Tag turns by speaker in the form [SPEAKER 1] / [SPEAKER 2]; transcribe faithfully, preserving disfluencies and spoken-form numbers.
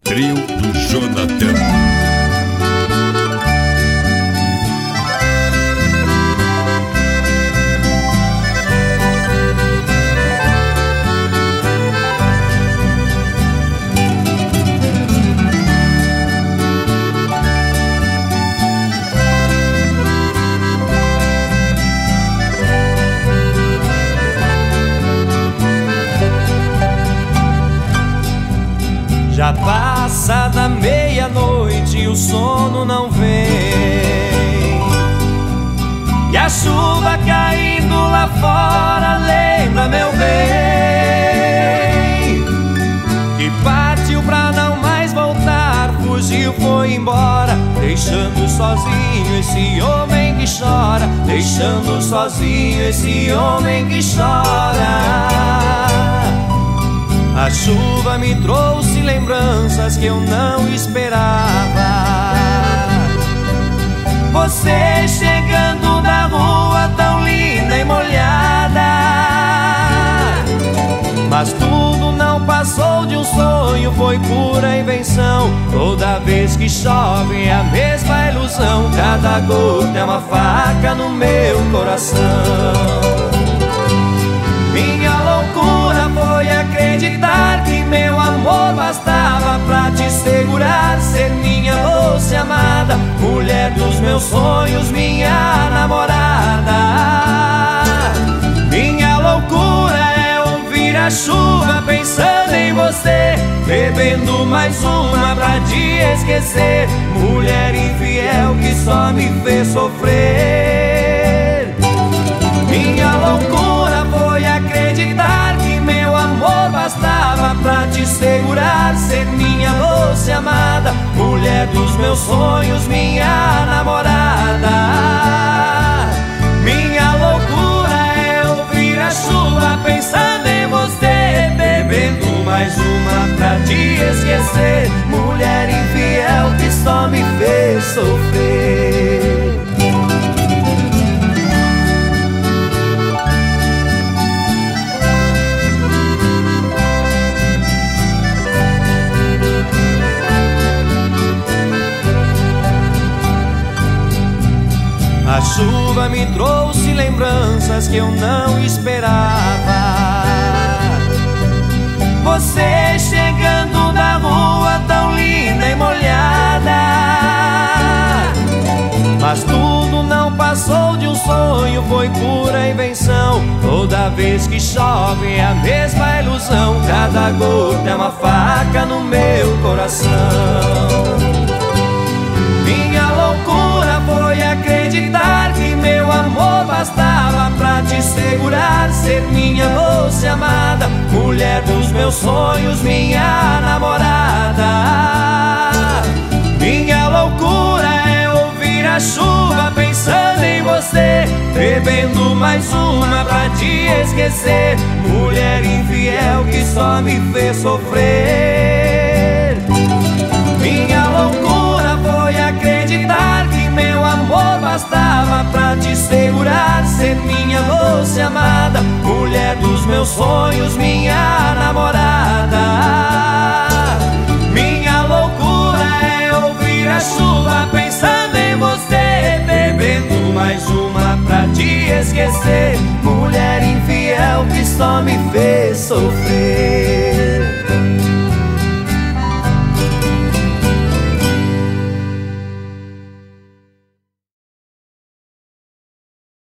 [SPEAKER 1] Trio do Jonathan.
[SPEAKER 2] Já passa da meia-noite e o sono não vem, e a chuva caindo lá fora lembra meu bem, que partiu pra não mais voltar, fugiu, foi embora, deixando sozinho esse homem que chora, deixando sozinho esse homem que chora. A chuva me trouxe lembranças que eu não esperava. Você chegando da rua tão linda e molhada, mas tudo não passou de um sonho, foi pura invenção. Toda vez que chove é a mesma ilusão, cada gota é uma faca no meu coração. Minha loucura foi acreditar que meu amor bastava pra te segurar, ser minha doce amada, mulher dos meus sonhos, minha namorada. Minha loucura é ouvir a chuva pensando em você, bebendo mais uma pra te esquecer, mulher infiel que só me fez sofrer. Minha loucura foi acreditar que meu amor bastava pra te segurar, ser minha doce amada, mulher dos meus sonhos, minha namorada. Minha loucura é ouvir a chuva pensando em você, bebendo mais uma pra te esquecer, mulher infiel que só me fez sofrer. A chuva me trouxe lembranças que eu não esperava. Você chegando da rua tão linda e molhada, mas tudo não passou de um sonho, foi pura invenção. Toda vez que chove é a mesma ilusão, cada gota é uma faca no meu coração. Minha loucura foi acreditar que meu amor bastava pra te segurar, ser minha doce amada, mulher dos meus sonhos, minha namorada. Minha loucura é ouvir a chuva pensando em você, bebendo mais uma pra te esquecer, mulher infiel que só me fez sofrer. Minha loucura foi acreditar que meu amor bastava pra te segurar, ser minha doce amada, mulher dos meus sonhos, minha namorada. Minha loucura é ouvir a chuva pensando em você, bebendo mais uma pra te esquecer, mulher infiel que só me fez sofrer.